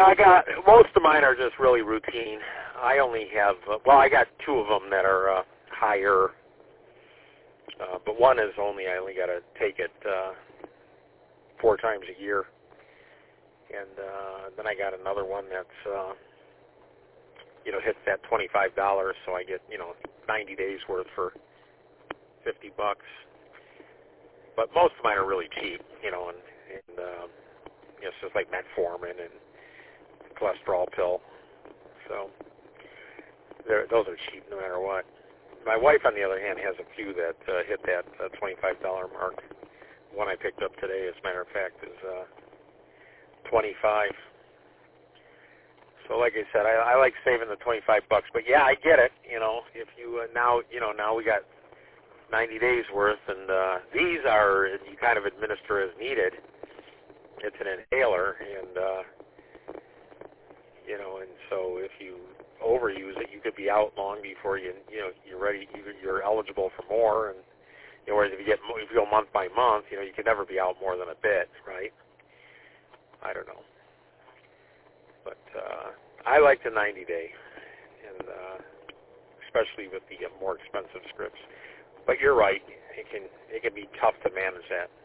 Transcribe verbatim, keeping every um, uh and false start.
Yeah, I got, most of mine are just really routine. I only have, uh, well, I got two of them that are uh, higher, uh, but one is only, I only got to take it uh, four times a year. And uh, then I got another one that's, uh, you know, hits that twenty-five dollars, so I get, you know, ninety days worth for fifty bucks. But most of mine are really cheap, you know, and, and uh, you know, it's just like metformin and cholesterol pill. So they're, those are cheap no matter what. My wife, on the other hand, has a few that uh, hit that uh, twenty-five dollars mark. The one I picked up today, as a matter of fact, is uh, twenty-five. So, like I said, I, I like saving the twenty-five bucks. But yeah, I get it. You know, if you uh, now, you know, now we got ninety days worth, and uh, these are you kind of administer as needed. It's an inhaler, and uh, you know, and so if you overuse it, you could be out long before you, you know, you're ready. You're eligible for more, and you know, whereas if you get if you go month by month, you know, you can never be out more than a bit, right? I don't know. But uh, I like the ninety day, and uh, especially with the uh, more expensive scripts. But you're right; it can it can be tough to manage that.